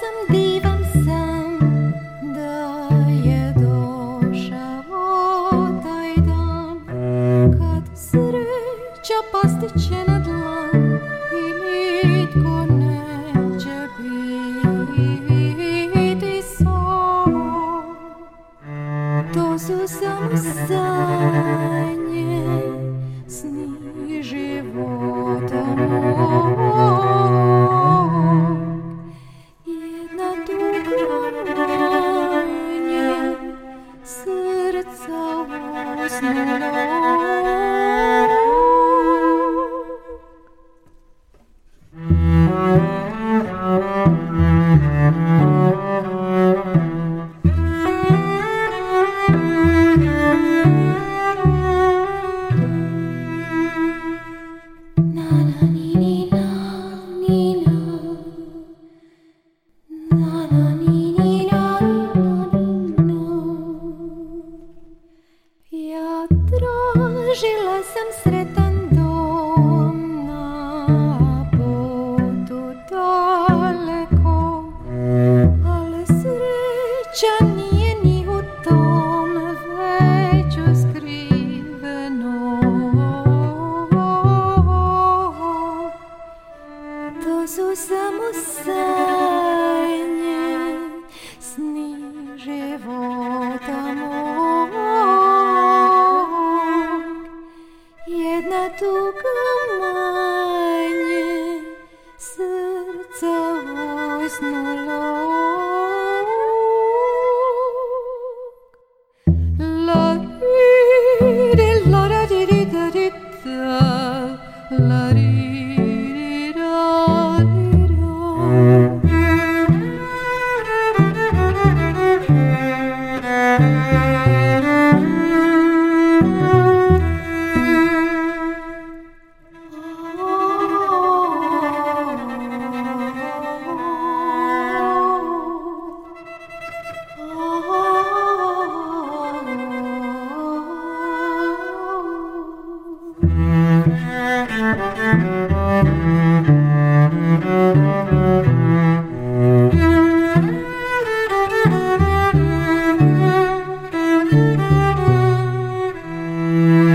sam, divan sam da je došao taj dan kad sreća pasti će na dlan i nitko neće biti sam. To su samo sanje, sni života mog. Jedna tuga manje srca usnulog. Ja tražila sam sretan dom na putu daleko, ali sreća nije ni u tom, već u skrivenom. To su samo sanje, sni života mog. Jedna tuga manje srca usnulog. La di la da di di da di da, la di da di da.